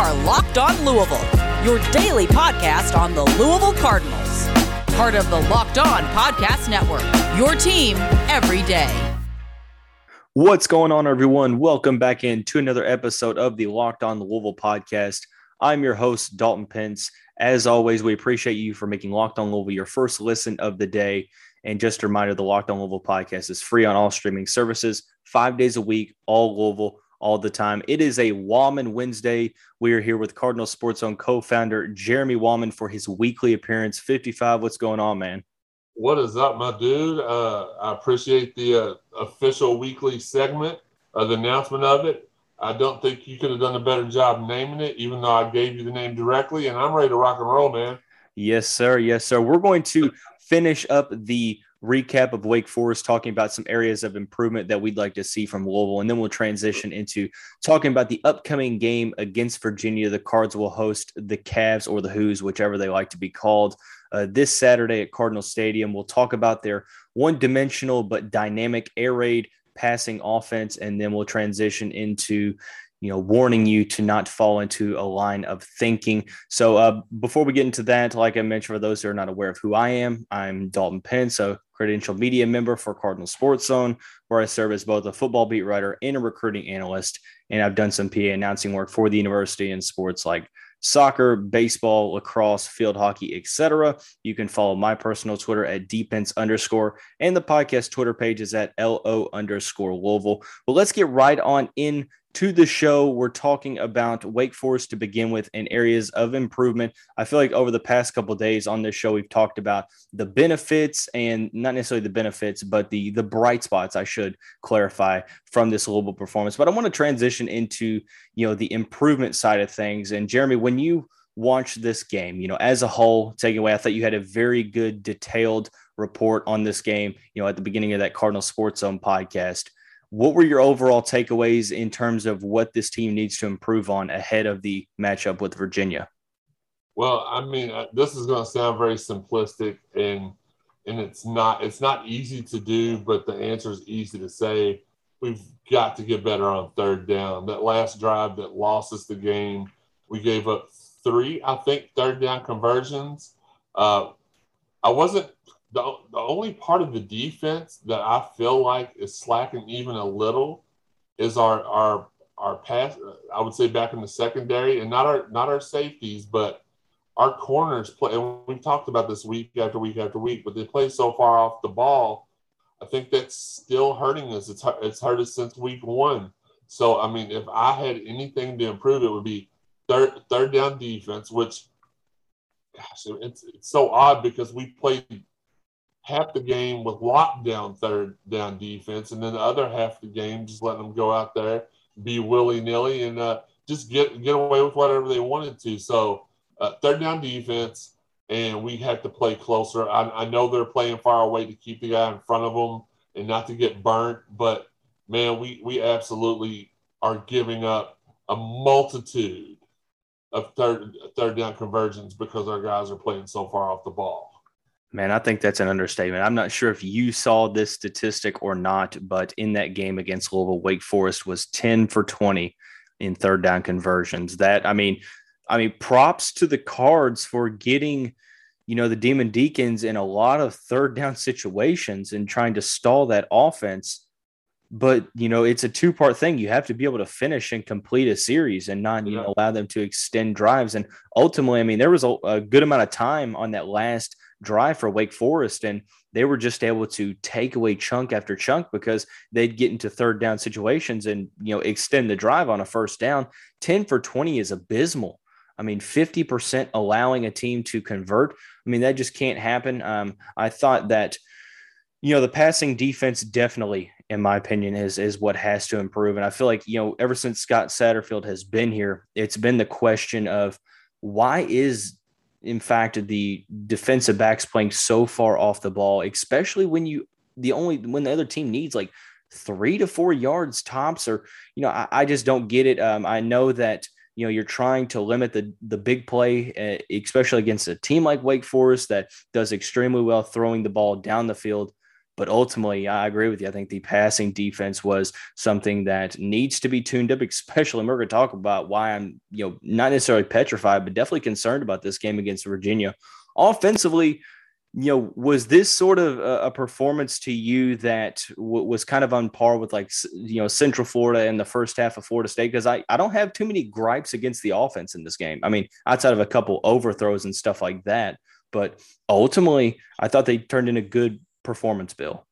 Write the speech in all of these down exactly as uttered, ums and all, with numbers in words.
are Locked On Louisville, your daily podcast on the Louisville Cardinals. Part of the Locked On Podcast Network, your team every day. What's going on, everyone? Welcome back in to another episode of the Locked On Louisville podcast. I'm your host, Dalton Pence. As always, we appreciate you for making Locked On Louisville your first listen of the day. And just a reminder, the Locked On Louisville podcast is free on all streaming services, five days a week, all Louisville, all the time. It is a Wallman Wednesday. We are here with Cardinal Sports Zone co-founder Jeremy Wallman for his weekly appearance. fifty-five, what's going on, man? What is up, my dude? Uh, I appreciate the uh, official weekly segment, uh, the announcement of it. I don't think you could have done a better job naming it, even though I gave you the name directly, and I'm ready to rock and roll, man. Yes, sir. Yes, sir. We're going to finish up the recap of Wake Forest, talking about some areas of improvement that we'd like to see from Louisville, and then we'll transition into talking about the upcoming game against Virginia. The Cards will host the Cavs or the Hoos, whichever they like to be called, uh, this Saturday at Cardinal Stadium. We'll talk about their one-dimensional but dynamic air raid passing offense, and then we'll transition into you know, warning you to not fall into a line of thinking. So uh, before we get into that, like I mentioned, for those who are not aware of who I am, I'm Dalton Pence, a credentialed media member for Cardinal Sports Zone, where I serve as both a football beat writer and a recruiting analyst. And I've done some P A announcing work for the university in sports like soccer, baseball, lacrosse, field hockey, et cetera. You can follow my personal Twitter at dpence underscore, and the podcast Twitter page is at LO underscore Louisville. Well, let's get right on in to the show. We're talking about Wake Forest to begin with and areas of improvement. I feel like over the past couple of days on this show, we've talked about the benefits and not necessarily the benefits, but the, the bright spots, I should clarify, from this Louisville performance. But I want to transition into, you know, the improvement side of things. And Jeremy, when you watch this game, you know, as a whole, taking away, I thought you had a very good detailed report on this game, you know, at the beginning of that Cardinal Sports Zone podcast. What were your overall takeaways in terms of what this team needs to improve on ahead of the matchup with Virginia? Well, I mean, this is going to sound very simplistic, and and it's not it's not easy to do, but the answer is easy to say. We've got to get better on third down. That last drive that lost us the game, we gave up three, I think, third down conversions. Uh, I wasn't The, the only part of the defense that I feel like is slacking even a little is our our our pass. I would say back in the secondary, and not our not our safeties, but our corners play. And we've talked about this week after week after week, but they play so far off the ball. I think that's still hurting us. It's it's hurt us since week one. So I mean, if I had anything to improve, it would be third third down defense. Which, gosh, it's it's so odd because we played half the game with lockdown third down defense, and then the other half of the game just letting them go out there, be willy-nilly, and uh, just get get away with whatever they wanted to. So uh, third down defense, and we have to play closer. I, I know they're playing far away to keep the guy in front of them and not to get burnt, but, man, we, we absolutely are giving up a multitude of third, third down conversions because our guys are playing so far off the ball. Man, I think that's an understatement. I'm not sure if you saw this statistic or not, but in that game against Louisville, Wake Forest was ten for twenty in third down conversions. That, I mean, I mean, props to the Cards for getting, you know, the Demon Deacons in a lot of third down situations and trying to stall that offense. But, you know, it's a two-part thing. You have to be able to finish and complete a series and not, you yeah. know, allow them to extend drives. And ultimately, I mean, there was a, a good amount of time on that last drive for Wake Forest, and they were just able to take away chunk after chunk because they'd get into third down situations and, you know, extend the drive on a first down. ten for twenty is abysmal. I mean, fifty percent allowing a team to convert. I mean, that just can't happen. Um, I thought that, you know, the passing defense definitely, in my opinion, is, is what has to improve. And I feel like, you know, ever since Scott Satterfield has been here, it's been the question of why is, in fact, the defensive backs playing so far off the ball, especially when you, the only, when the other team needs like three to four yards tops, or, you know, I, I just don't get it. Um, I know that, you know, you're trying to limit the the big play, uh, especially against a team like Wake Forest that does extremely well throwing the ball down the field. But ultimately, I agree with you. I think the passing defense was something that needs to be tuned up, especially. And we're going to talk about why I'm, you know, not necessarily petrified, but definitely concerned about this game against Virginia. Offensively, you know, was this sort of a, a performance to you that w- was kind of on par with, like, you know, Central Florida in the first half of Florida State? Because I, I don't have too many gripes against the offense in this game. I mean, outside of a couple overthrows and stuff like that. But ultimately, I thought they turned in a good performance, Bill.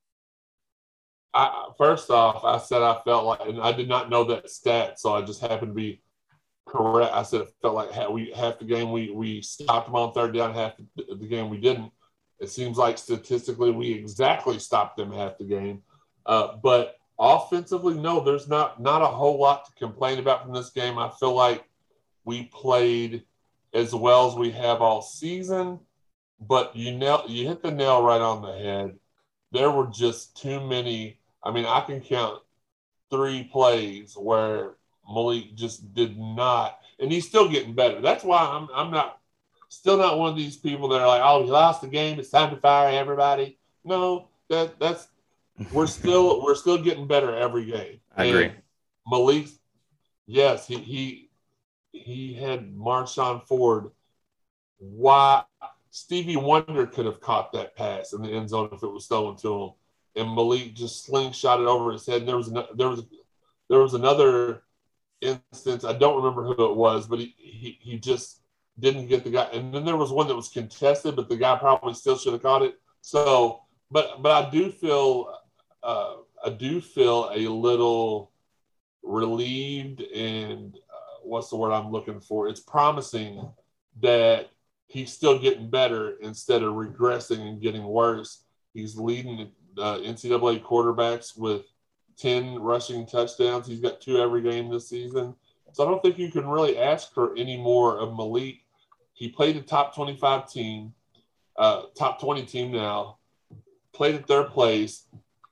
I, first off, I said I felt like, and I did not know that stat, so I just happened to be correct. I said it felt like half, we, half the game we we stopped them on third down, half the, the game we didn't. It seems like statistically we exactly stopped them half the game. Uh, but offensively, no, there's not not a whole lot to complain about from this game. I feel like we played as well as we have all season. But you nail, you hit the nail right on the head. There were just too many. I mean, I can count three plays where Malik just did not, and he's still getting better. That's why I'm I'm not still not one of these people that are like, oh, he lost the game, it's time to fire everybody. No, that that's we're still we're still getting better every game. I agree. And Malik, yes, he he he had Marshawn Ford. Why? Stevie Wonder could have caught that pass in the end zone if it was thrown to him, and Malik just slingshot it over his head. And there was no, there was there was another instance. I don't remember who it was, but he, he he just didn't get the guy. And then there was one that was contested, but the guy probably still should have caught it. So, but but I do feel uh, I do feel a little relieved, and uh, what's the word I'm looking for? It's promising that he's still getting better instead of regressing and getting worse. He's leading uh, N C double A quarterbacks with ten rushing touchdowns. He's got two every game this season. So I don't think you can really ask for any more of Malik. He played a top twenty-five team, uh, top twenty team now, played at their place,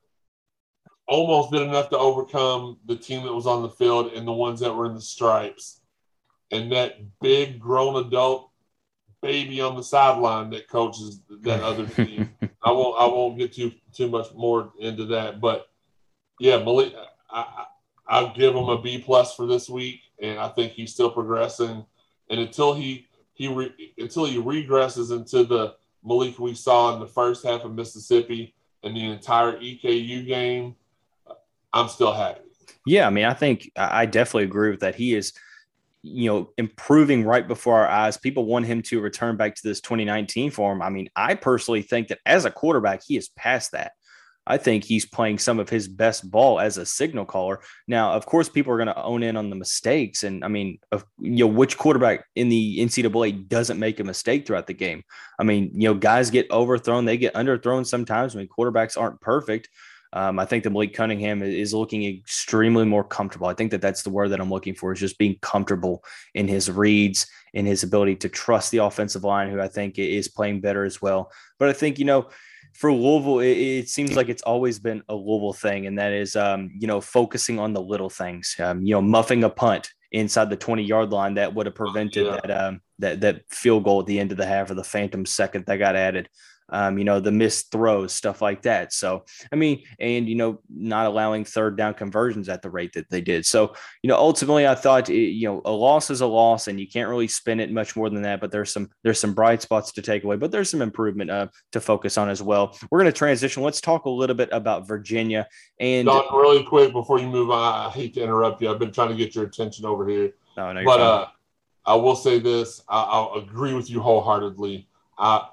almost did enough to overcome the team that was on the field and the ones that were in the stripes. And that big grown adult baby on the sideline that coaches that other team. I won't. I won't get too too much more into that, but yeah, Malik. I, I'll give him a B plus for this week, and I think he's still progressing. And until he he re, until he regresses into the Malik we saw in the first half of Mississippi and the entire E K U game, I'm still happy. Yeah, I mean, I think I definitely agree with that. He is, you know, improving right before our eyes. People want him to return back to this twenty nineteen form. I mean, I personally think that as a quarterback, he is past that. I think he's playing some of his best ball as a signal caller. Now, of course, people are going to own in on the mistakes. And I mean, of, you know, which quarterback in the N C double A doesn't make a mistake throughout the game? I mean, you know, guys get overthrown, they get underthrown sometimes. I mean, quarterbacks aren't perfect. Um, I think that Malik Cunningham is looking extremely more comfortable. I think that that's the word that I'm looking for, is just being comfortable in his reads, in his ability to trust the offensive line, who I think is playing better as well. But I think, you know, for Louisville, it, it seems like it's always been a Louisville thing, and that is, um, you know, focusing on the little things, um, you know, muffing a punt inside the twenty-yard line that would have prevented Yeah. that, um, that that field goal at the end of the half, or the phantom second that got added. Um, you know, the missed throws, stuff like that. So, I mean, and, you know, not allowing third down conversions at the rate that they did. So, you know, ultimately I thought, it, you know, a loss is a loss, and you can't really spin it much more than that, but there's some, there's some bright spots to take away, but there's some improvement uh, to focus on as well. We're going to transition. Let's talk a little bit about Virginia. And Don, really quick before you move on, I hate to interrupt you. I've been trying to get your attention over here, oh, no, but uh, I will say this. I, I'll agree with you wholeheartedly. I,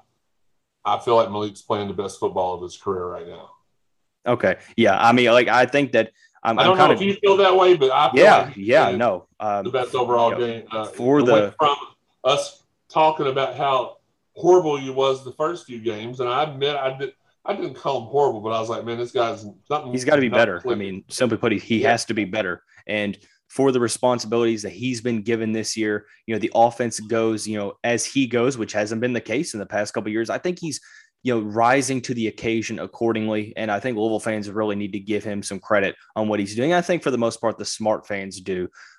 I feel like Malik's playing the best football of his career right now. Okay. Yeah. I mean, like, I think that I'm, I don't I'm kind know of, if you feel that way, but I feel yeah, like he's yeah, playing no, um, the best overall you know, game. Uh, for it the, went from us talking about how horrible he was the first few games, and I admit I did. I didn't call him horrible, but I was like, man, this guy's something. he's got to be better. clicking. I mean, simply put, he, he Yeah. has to be better. And for the responsibilities that he's been given this year, you know, the offense goes, you know, as he goes, which hasn't been the case in the past couple of years. I think he's, you know, rising to the occasion accordingly. And I think Louisville fans really need to give him some credit on what he's doing. I think for the most part, the smart fans do.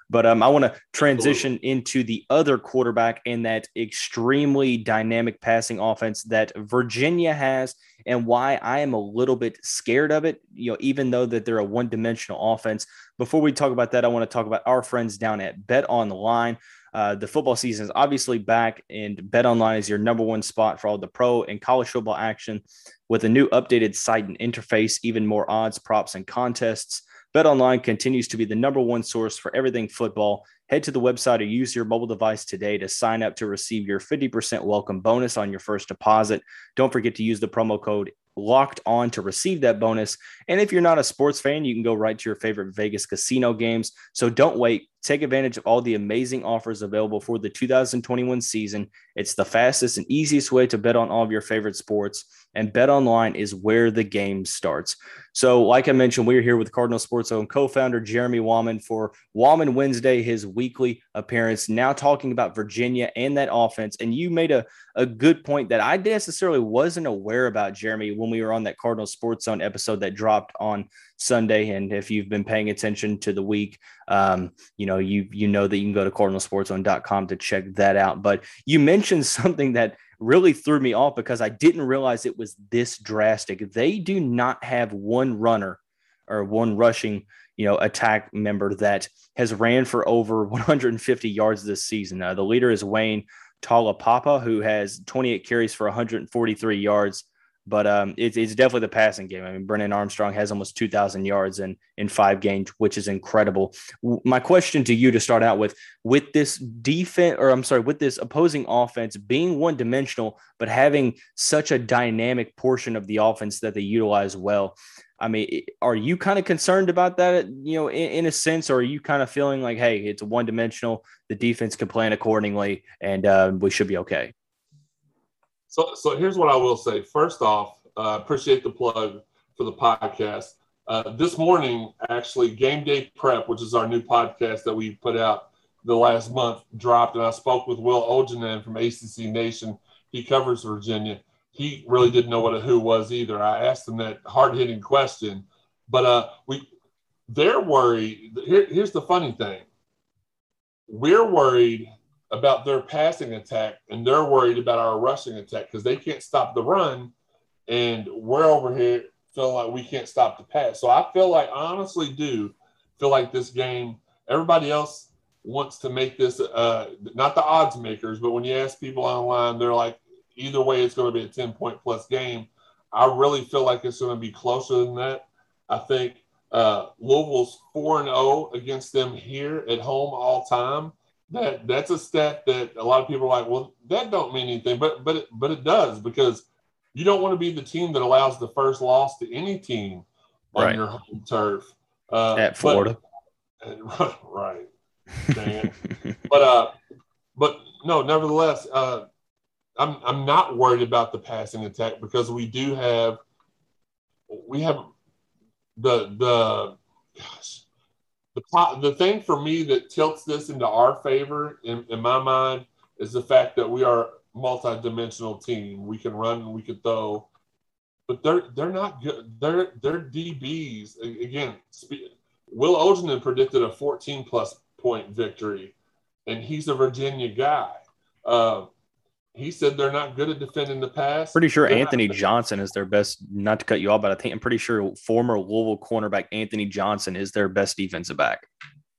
But um, I want to transition into the other quarterback in that extremely dynamic passing offense that Virginia has, and why I am a little bit scared of it, you know, even though that they're a one-dimensional offense. Before we talk about that, I want to talk about our friends down at Bet Online. Uh, the football season is obviously back, and BetOnline is your number one spot for all the pro and college football action with a new updated site and interface, even more odds, props, and contests. BetOnline continues to be the number one source for everything football. Head to the website or use your mobile device today to sign up to receive your fifty percent welcome bonus on your first deposit. Don't forget to use the promo code Locked On to receive that bonus. And if you're not a sports fan, you can go right to your favorite Vegas casino games. So don't wait. Take advantage of all the amazing offers available for the two thousand twenty-one season. It's the fastest and easiest way to bet on all of your favorite sports, and BetOnline is where the game starts. So like I mentioned, we're here with Cardinal Sports Zone co-founder Jeremy Wallman for Wallman Wednesday, his weekly appearance, now talking about Virginia and that offense. And you made a, a good point that I necessarily wasn't aware about, Jeremy, when we were on that Cardinal Sports Zone episode that dropped on Sunday. And if you've been paying attention to the week, um, you know, you you know that you can go to cardinal sports zone dot com to check that out. But you mentioned something that really threw me off because I didn't realize it was this drastic. They do not have one runner or one rushing, you know, attack member that has ran for over one hundred fifty yards this season. Uh, the leader is Wayne Talapapa, who has twenty-eight carries for one hundred forty-three yards. But um, it, it's definitely the passing game. I mean, Brennan Armstrong has almost two thousand yards in, in five games, which is incredible. My question to you to start out with, with this defense, or I'm sorry, with this opposing offense being one-dimensional, but having such a dynamic portion of the offense that they utilize well, I mean, are you kind of concerned about that, you know, in, in a sense, or are you kind of feeling like, hey, it's one-dimensional, the defense can plan accordingly, and uh, we should be okay? So, so here's what I will say. First off, uh, appreciate the plug for the podcast. Uh, this morning, actually, Game Day Prep, which is our new podcast that we put out the last month, dropped, and I spoke with Will Ojanen from A C C Nation. He covers Virginia. He really didn't know what a who was either. I asked him that hard-hitting question, but uh, we they're worried. Here, here's the funny thing. We're worried about their passing attack, and they're worried about our rushing attack because they can't stop the run, and we're over here feeling like we can't stop the pass. So I feel like, I honestly do feel like this game, everybody else wants to make this, uh, not the odds makers, but when you ask people online, they're like, either way, it's going to be a ten-point plus game. I really feel like it's going to be closer than that. I think uh, Louisville's four and oh against them here at home all time. That that's a stat that a lot of people are like, well, that don't mean anything, but but it, but it does, because you don't want to be the team that allows the first loss to any team on right. your home turf uh, at Florida. But, right, dang it. but uh, but no, nevertheless, uh, I'm I'm not worried about the passing attack because we do have we have the the gosh. The, the thing for me that tilts this into our favor, in, in my mind, is the fact that we are a multi-dimensional team. We can run and we can throw, but they're they're not good. They're they're D Bs. Again, Will Ojanen predicted a fourteen plus point victory, and he's a Virginia guy. Uh, he said they're not good at defending the pass. Pretty sure they're Anthony not- Johnson is their best, not to cut you off, but I think I'm pretty sure former Louisville cornerback Anthony Johnson is their best defensive back.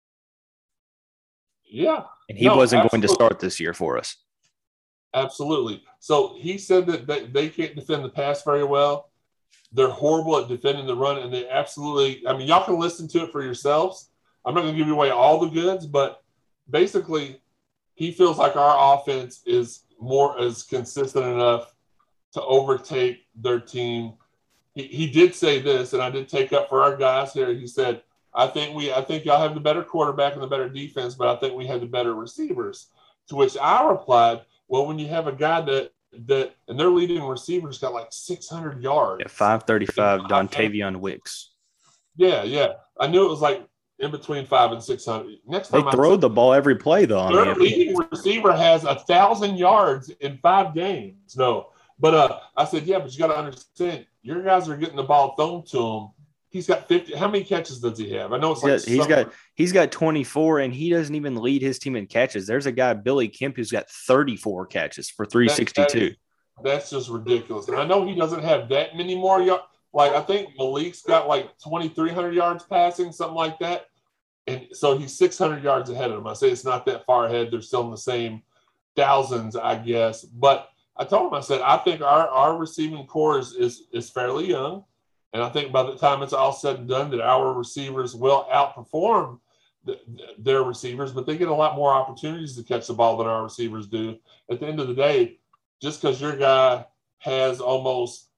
Yeah. And he no, wasn't absolutely. going to start this year for us. Absolutely. So he said that they, they can't defend the pass very well. They're horrible at defending the run, and they absolutely – I mean, y'all can listen to it for yourselves. I'm not going to give you away all the goods, but basically he feels like our offense is – more as consistent enough to overtake their team. He, he did say this, and I did take up for our guys here. He said, I think we, I think y'all have the better quarterback and the better defense, but I think we have the better receivers. To which I replied, well, when you have a guy that, that, and their leading receiver's got like six hundred yards. Yeah, five thirty-five, Dontavion Wicks. Yeah, yeah. I knew it was like in between five and six hundred. Next They time throw I the ball every play, though. I Their mean, leading receiver has a thousand yards in five games. No, but uh, I said, yeah, but you got to understand, your guys are getting the ball thrown to him. he's got fifty. How many catches does he have? I know it's he's like got, he's got he's got twenty-four, and he doesn't even lead his team in catches. There's a guy, Billy Kemp, who's got thirty-four catches for three sixty-two. That, that is, that's just ridiculous. And I know he doesn't have that many more yards. Like, I think Malik's got like twenty-three hundred yards passing, something like that. And so he's six hundred yards ahead of him. I say it's not that far ahead. They're still in the same thousands, I guess. But I told him, I said, I think our, our receiving core is, is, is fairly young. And I think by the time it's all said and done that our receivers will outperform the, their receivers, but they get a lot more opportunities to catch the ball than our receivers do. At the end of the day, just because your guy has almost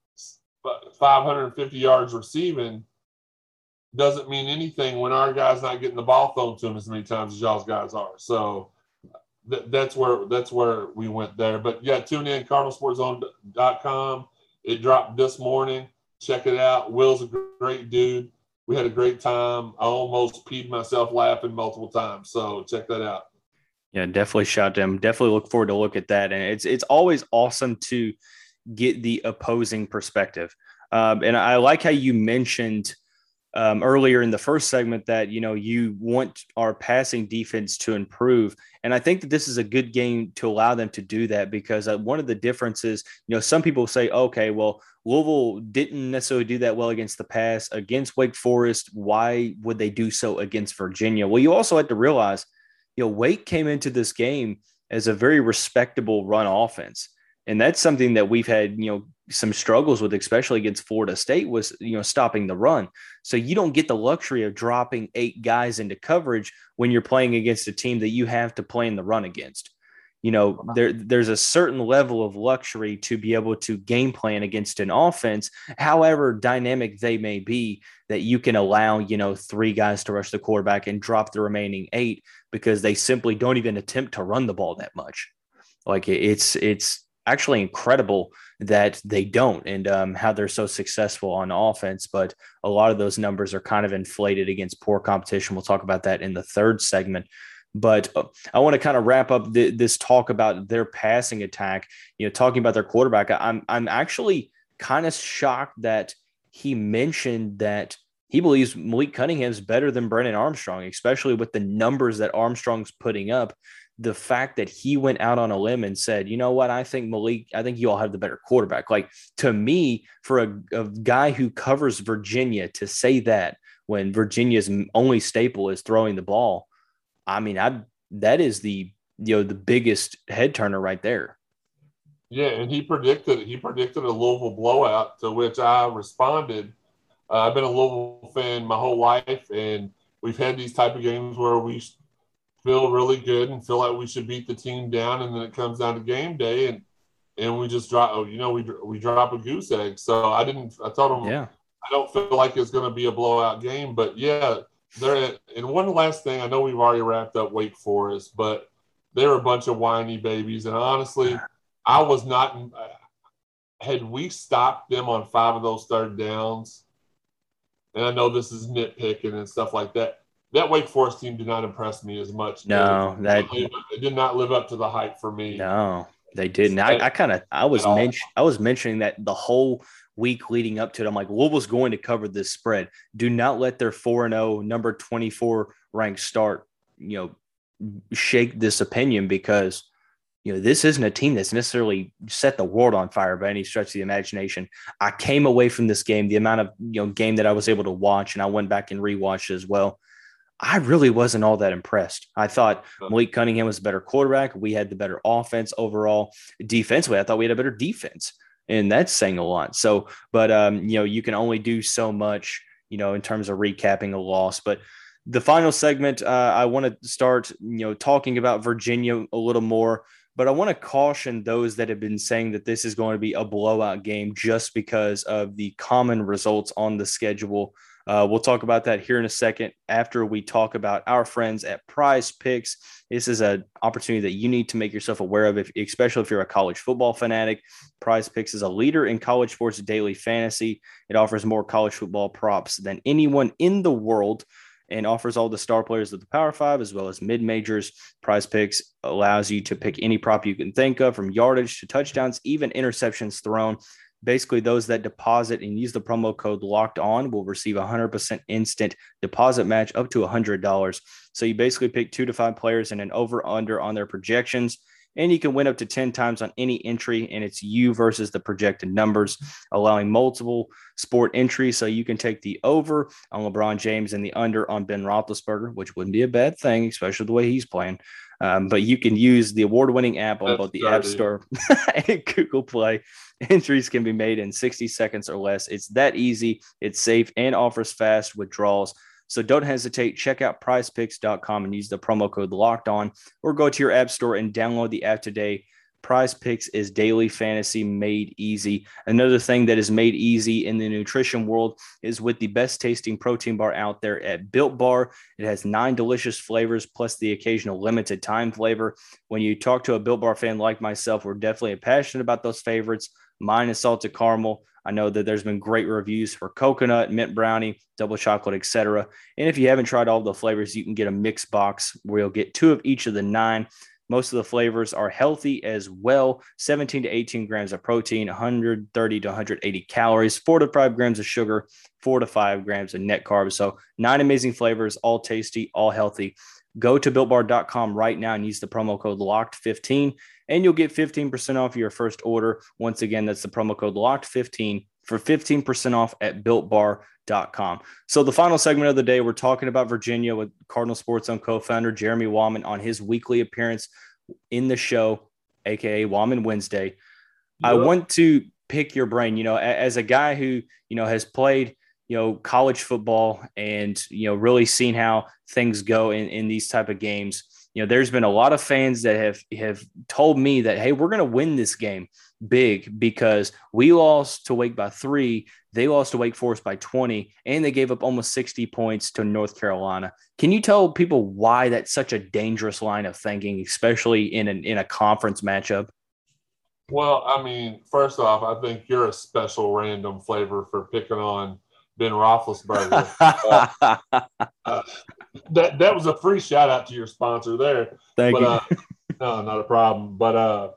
five hundred fifty yards receiving doesn't mean anything when our guy's not getting the ball thrown to him as many times as y'all's guys are. So th- that's where that's where we went there. But yeah, tune in, Cardinal Sports Zone dot com. It dropped this morning. Check it out. Will's a great dude. We had a great time. I almost peed myself laughing multiple times. So check that out. Yeah, definitely shout to him. Definitely look forward to look at that. And it's it's always awesome to get the opposing perspective. Um, and I like how you mentioned um, earlier in the first segment that, you know, you want our passing defense to improve. And I think that this is a good game to allow them to do that, because uh, one of the differences, you know, some people say, okay, well, Louisville didn't necessarily do that well against the pass against Wake Forest. Why would they do so against Virginia? Well, you also have to realize, you know, Wake came into this game as a very respectable run offense. And that's something that we've had, you know, some struggles with, especially against Florida State, was, you know, stopping the run. So you don't get the luxury of dropping eight guys into coverage when you're playing against a team that you have to play in the run against. You know, there, there's a certain level of luxury to be able to game plan against an offense, however dynamic they may be, that you can allow, you know, three guys to rush the quarterback and drop the remaining eight because they simply don't even attempt to run the ball that much. Like it's, it's, actually incredible that they don't, and um, how they're so successful on offense. But a lot of those numbers are kind of inflated against poor competition. We'll talk about that in the third segment. But uh, I want to kind of wrap up th- this talk about their passing attack, you know, talking about their quarterback. I'm, I'm actually kind of shocked that he mentioned that he believes Malik Cunningham is better than Brennan Armstrong, especially with the numbers that Armstrong's putting up. The fact that he went out on a limb and said, you know what, I think Malik, I think you all have the better quarterback. Like, to me, for a, a guy who covers Virginia to say that when Virginia's only staple is throwing the ball, I mean, I that is the, you know, the biggest head turner right there. Yeah, and he predicted he predicted a Louisville blowout, to which I responded. Uh, I've been a Louisville fan my whole life, and we've had these type of games where we feel really good and feel like we should beat the team down, and then it comes down to game day, and and we just drop. Oh, you know, we we drop a goose egg. So I didn't. I told him, yeah, I don't feel like it's going to be a blowout game, but yeah, they're. And one last thing, I know we've already wrapped up Wake Forest, but they're a bunch of whiny babies, and honestly, I was not. Had we stopped them on five of those third downs, and I know this is nitpicking and stuff like that, that Wake Forest team did not impress me as much. No, that it did not live up to the hype for me. No, they didn't. I, I kind of, I was mention, I was mentioning that the whole week leading up to it. I'm like, Louisville's going to cover this spread. Do not let their four and oh number twenty-four ranked start, you know, shake this opinion, because, you know, this isn't a team that's necessarily set the world on fire by any stretch of the imagination. I came away from this game, the amount of, you know, game that I was able to watch, and I went back and rewatched as well, I really wasn't all that impressed. I thought Malik Cunningham was a better quarterback. We had the better offense overall. Defensively, I thought we had a better defense, and that's saying a lot. So, but, um, you know, you can only do so much, you know, in terms of recapping a loss. But the final segment, uh, I want to start, you know, talking about Virginia a little more, but I want to caution those that have been saying that this is going to be a blowout game just because of the common results on the schedule. Uh, we'll talk about that here in a second after we talk about our friends at Prize Picks. This is an opportunity that you need to make yourself aware of, if, especially if you're a college football fanatic. Prize Picks is a leader in college sports daily fantasy. It offers more college football props than anyone in the world and offers all the star players of the Power Five as well as mid-majors. Prize Picks allows you to pick any prop you can think of, from yardage to touchdowns, even interceptions thrown. Basically, those that deposit and use the promo code Locked On will receive a one hundred percent instant deposit match up to one hundred dollars. So you basically pick two to five players and an over-under on their projections, and you can win up to ten times on any entry, and it's you versus the projected numbers, allowing multiple sport entries. So you can take the over on LeBron James and the under on Ben Roethlisberger, which wouldn't be a bad thing, especially the way he's playing. Um, but you can use the award-winning app on That's both the dirty. App Store and Google Play. Entries can be made in sixty seconds or less. It's that easy. It's safe and offers fast withdrawals. So don't hesitate. Check out prize picks dot com and use the promo code Locked On, or go to your app store and download the app today. PrizePicks is daily fantasy made easy. Another thing that is made easy in the nutrition world is with the best tasting protein bar out there at Built Bar. It has nine delicious flavors plus the occasional limited time flavor. When you talk to a Built Bar fan like myself, we're definitely passionate about those favorites. Mine is salted caramel. I know that there's been great reviews for coconut, mint brownie, double chocolate, et cetera. And if you haven't tried all the flavors, you can get a mix box where you'll get two of each of the nine. Most of the flavors are healthy as well. seventeen to eighteen grams of protein, one hundred thirty to one hundred eighty calories, four to five grams of sugar, four to five grams of net carbs. So nine amazing flavors, all tasty, all healthy. Go to built bar dot com right now and use the promo code locked fifteen, and you'll get fifteen percent off your first order. Once again, that's the promo code locked fifteen for fifteen percent off at built bar dot com. So the final segment of the day, we're talking about Virginia with Cardinal Sports Zone co-founder Jeremy Wallman on his weekly appearance in the show, aka Wallman Wednesday. Yep. I want to pick your brain, you know, as a guy who, you know, has played, you know, college football and, you know, really seen how things go in, in these type of games. You know, there's been a lot of fans that have, have told me that, hey, we're going to win this game big because we lost to Wake by three. They lost to Wake Forest by twenty, and they gave up almost sixty points to North Carolina. Can you tell people why that's such a dangerous line of thinking, especially in an, in a conference matchup? Well, I mean, first off, I think you're a special random flavor for picking on Ben Roethlisberger. uh, uh, that that was a free shout out to your sponsor there. Thank but, you. Uh, no, not a problem. But uh,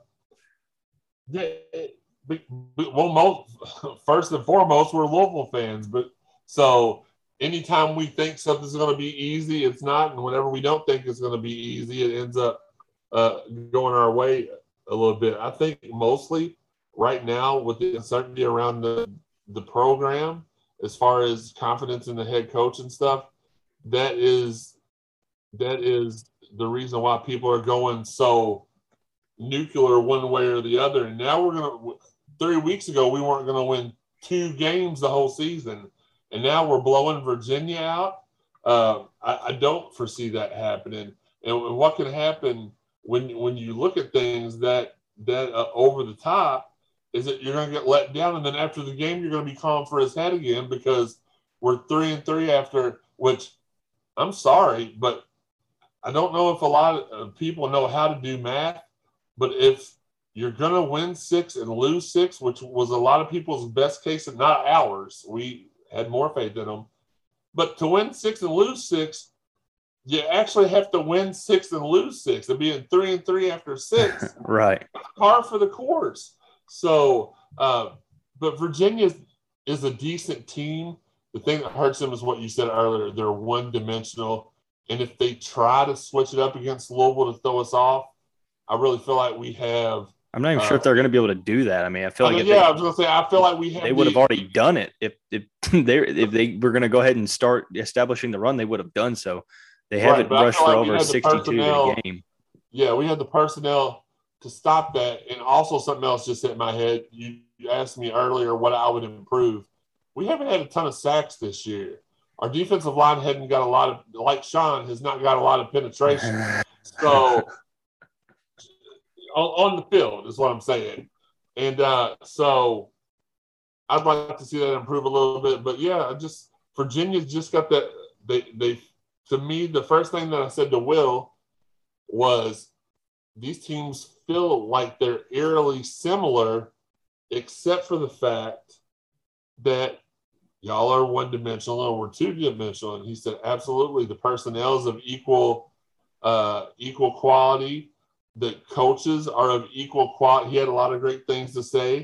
yeah, we, we, well, most, first and foremost, we're Louisville fans. But so anytime we think something's going to be easy, it's not. And whenever we don't think it's going to be easy, it ends up uh, going our way a little bit. I think mostly right now with the uncertainty around the the program, as far as confidence in the head coach and stuff, that is that is the reason why people are going so nuclear one way or the other. And now we're gonna. Three weeks ago, we weren't going to win two games the whole season, and now we're blowing Virginia out. Uh, I, I don't foresee that happening. And, and what can happen when when you look at things that that uh, over the top is that you're going to get let down, and then after the game, you're going to be calling for his head again because we're three and three after. Which I'm sorry, but I don't know if a lot of people know how to do math. But if you're going to win six and lose six, which was a lot of people's best case, and not ours. We had more faith in them. But to win six and lose six, you actually have to win six and lose six. And being three and three after six, right? Par for the course. So, uh, but Virginia is, is a decent team. The thing that hurts them is what you said earlier. They're one-dimensional. And if they try to switch it up against Louisville to throw us off, I really feel like we have – I'm not even uh, sure if they're going to be able to do that. I mean, I feel I like mean, if yeah, they, I was going to say I feel like we have they would the, have already done it if if they if they were going to go ahead and start establishing the run. They would have done so. They haven't right, rushed for like over sixty-two in a game. Yeah, we had the personnel to stop that, and also something else just hit my head. You, you asked me earlier what I would improve. We haven't had a ton of sacks this year. Our defensive line hadn't got a lot of, like Sean, has not got a lot of penetration. So. On, on the field is what I'm saying. And uh, so I'd like to see that improve a little bit. But, yeah, just Virginia's just got that they, – they, to me, the first thing that I said to Will was these teams feel like they're eerily similar except for the fact that y'all are one-dimensional and we're two-dimensional. And he said, absolutely, the personnel is of equal uh, equal quality. The coaches are of equal quality. He had a lot of great things to say.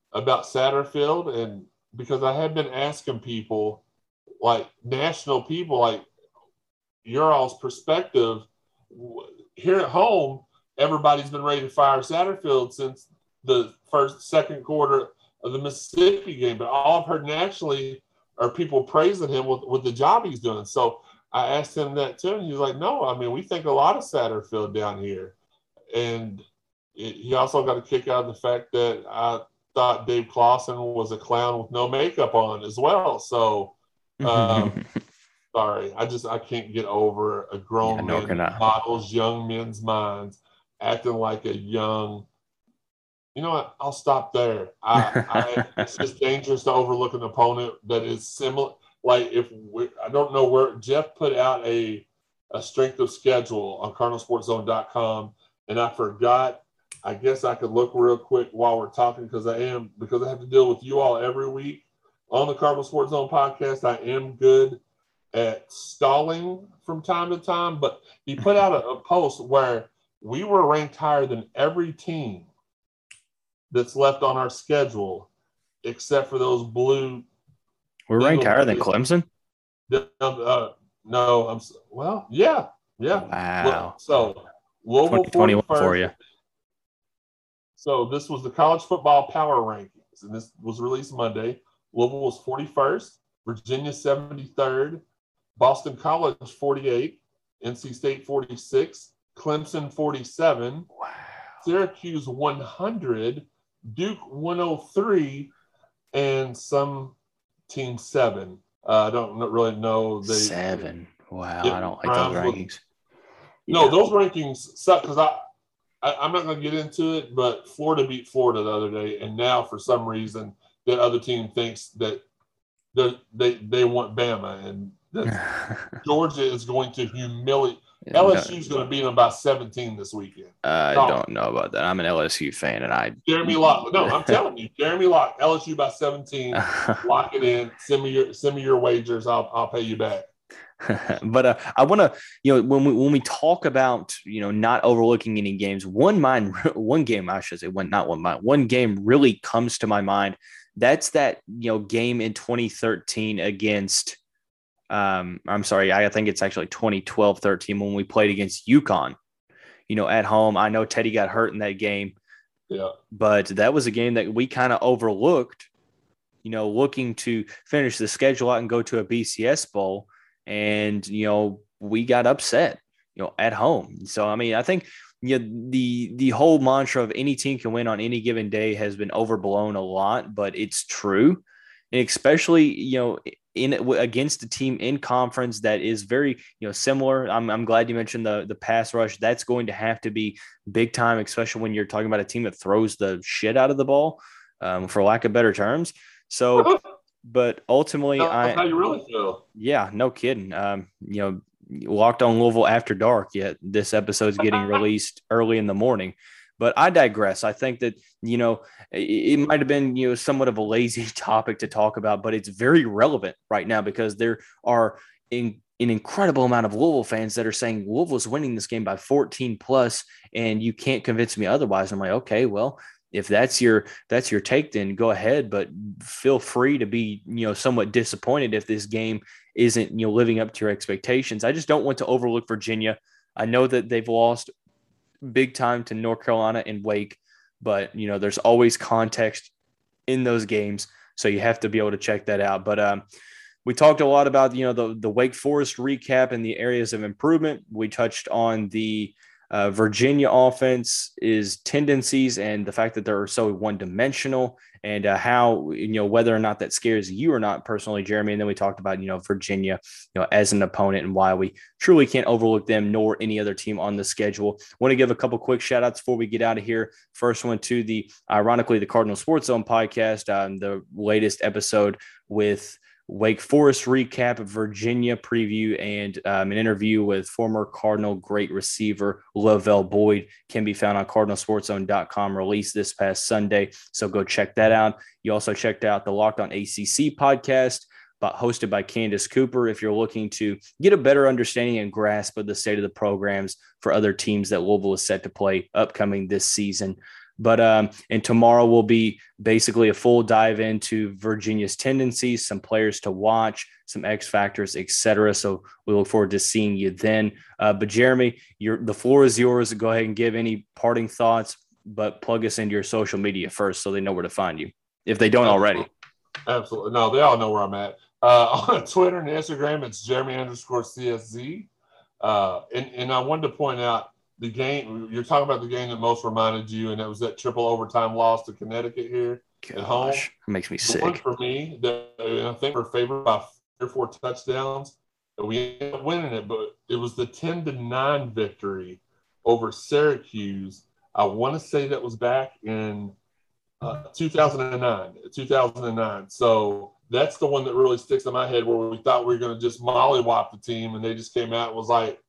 about Satterfield, and because I had been asking people, like national people, like your all's perspective here at home, everybody's been ready to fire Satterfield since the first, second quarter of the Mississippi game. But all I've heard nationally are people praising him with, with the job he's doing. So I asked him that too, and he's like, no, I mean, we think a lot of Satterfield down here. And it, he also got a kick out of the fact that I thought Dave Clawson was a clown with no makeup on as well. So, um, sorry, I just I can't get over a grown yeah, man no, models young men's minds acting like a young. You know what? I'll stop there. I, I it's just dangerous to overlook an opponent that is similar. Like if we, I don't know where Jeff put out a a strength of schedule on Cardinal Sports Zone dot com, and I forgot. I guess I could look real quick while we're talking because I am because I have to deal with you all every week on the Cardinal Sports Zone podcast. I am good at stalling from time to time, but he put out a, a post where we were ranked higher than every team that's left on our schedule, except for those blue. We're ranked higher than Clemson? Uh, no, I'm well, yeah, yeah. Wow. So Louisville twenty twenty-one for you. So this was the college football power rankings, and this was released Monday. Louisville was forty-first, Virginia seventy-third, Boston College forty-eight, N C State forty-six, Clemson forty-seven, wow. Syracuse one hundred, Duke one oh three, and some team seven. Uh, I don't really know. They, seven. Wow, it, I don't like those rankings. Was, no, yeah. Those rankings suck because I, I, I'm not going to get into it, but Florida beat Florida the other day, and now for some reason that other team thinks that they they want Bama, and that Georgia is going to humiliate. L S U is going to beat them by seventeen this weekend. I no. don't know about that. I'm an L S U fan, and I Jeremy Lock. No, I'm telling you, Jeremy Lock. L S U by seventeen. Lock it in. Send me your send me your wagers. I'll I'll pay you back. But uh, I want to, you know, when we when we talk about, you know, not overlooking any games, one mind, one game I should say, one not one mind, one game really comes to my mind. That's that, you know, game in twenty thirteen against. Um, I'm sorry, I think it's actually twenty twelve thirteen when we played against UConn, you know, at home. I know Teddy got hurt in that game, yeah, but that was a game that we kind of overlooked, you know, looking to finish the schedule out and go to a B C S bowl. And, you know, we got upset, you know, at home. So, I mean, I think, you know, the, the whole mantra of any team can win on any given day has been overblown a lot, but it's true. And especially, you know, in against a team in conference that is very, you know, similar. I'm, I'm glad you mentioned the, the pass rush. That's going to have to be big time, especially when you're talking about a team that throws the shit out of the ball, um, for lack of better terms. So, but ultimately, That's I, how you really feel. Yeah, no kidding. Um, you know, Locked on Louisville After Dark, yet this episode's getting released early in the morning. But I digress. I think that, you know, it, it might have been, you know, somewhat of a lazy topic to talk about, but it's very relevant right now because there are in, an incredible amount of Louisville fans that are saying Louisville's winning this game by fourteen plus, and you can't convince me otherwise. I'm like, okay, well, if that's your that's your take, then go ahead, but feel free to be, you know, somewhat disappointed if this game isn't, you know, living up to your expectations. I just don't want to overlook Virginia. I know that they've lost big time to North Carolina and Wake, but, you know, there's always context in those games, so you have to be able to check that out. But um, we talked a lot about, you know, the the Wake Forest recap and the areas of improvement. We touched on the Uh, Virginia offense is tendencies and the fact that they're so one-dimensional, and uh, how, you know, whether or not that scares you or not personally, Jeremy. And then we talked about, you know, Virginia, you know, as an opponent and why we truly can't overlook them nor any other team on the schedule. Want to give a couple quick shout outs before we get out of here. First one to the, ironically, the Cardinal Sports Zone podcast, um, the latest episode with Wake Forest recap, Virginia preview, and um, an interview with former Cardinal great receiver Lovell Boyd can be found on Cardinal Sports Zone dot com, released this past Sunday. So go check that out. You also checked out the Locked On A C C podcast, but hosted by Candace Cooper. If you're looking to get a better understanding and grasp of the state of the programs for other teams that Louisville is set to play upcoming this season. But um, and tomorrow will be basically a full dive into Virginia's tendencies, some players to watch, some X factors, et cetera. So we look forward to seeing you then. Uh, but Jeremy, your the floor is yours. Go ahead and give any parting thoughts, but plug us into your social media first so they know where to find you if they don't already. Absolutely. No, they all know where I'm at. Uh, on Twitter and Instagram, it's Jeremy underscore C S Z. Uh, and, and I wanted to point out the game, you're talking about the game that most reminded you, and that was that triple overtime loss to Connecticut here Gosh, at home. It makes me the sick. One for me, that I think we're favored by three or four touchdowns. We ended up winning it, but it was the ten to nine victory over Syracuse. I want to say that was back in uh, two thousand nine. two thousand nine. So that's the one that really sticks in my head, where we thought we were going to just mollywop the team, and they just came out and was like,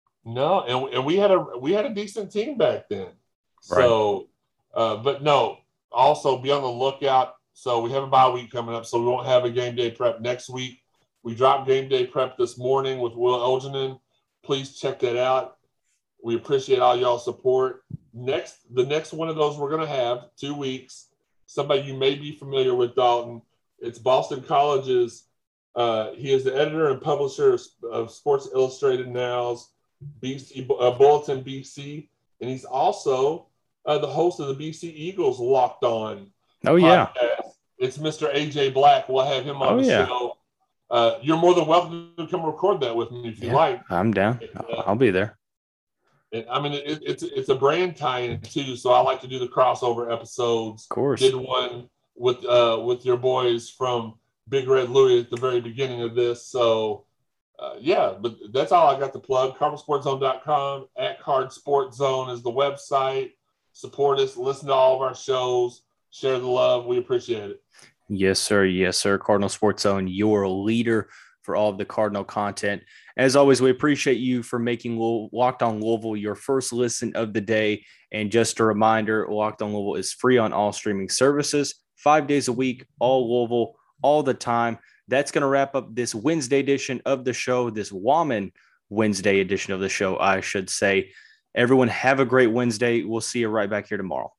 no, and, and we had a we had a decent team back then. Right. So, uh, but no, also be on the lookout. So we have a bye week coming up, so we won't have a game day prep next week. We dropped game day prep this morning with Will Elginin. Please check that out. We appreciate all y'all's support. Next, the next one of those we're going to have two weeks. Somebody you may be familiar with, Dalton. It's Boston College's. Uh, he is the editor and publisher of, of Sports Illustrated Now's B C uh, Bulletin B C, and he's also uh, the host of the B C Eagles Locked On. Oh yeah, podcast. It's Mister A J Black. We'll have him on oh, the yeah. show. Uh, you're more than welcome to come record that with me if you yeah, like. I'm down. And, uh, I'll be there. And, I mean, it, it's it's a brand tie-in too, so I like to do the crossover episodes. Of course, did one with uh, with your boys from Big Red Louie at the very beginning of this. So, uh, yeah, but that's all I got to plug. Cardinal Sports Zone dot com, at Card Sports Zone is the website. Support us, listen to all of our shows, share the love. We appreciate it. Yes, sir. Yes, sir. Cardinal Sports Zone, your leader for all of the Cardinal content. As always, we appreciate you for making Locked On Louisville your first listen of the day. And just a reminder, Locked On Louisville is free on all streaming services, five days a week, all Louisville, all the time. That's going to wrap up this Wednesday edition of the show, this Woman Wednesday edition of the show, I should say. Everyone have a great Wednesday. We'll see you right back here tomorrow.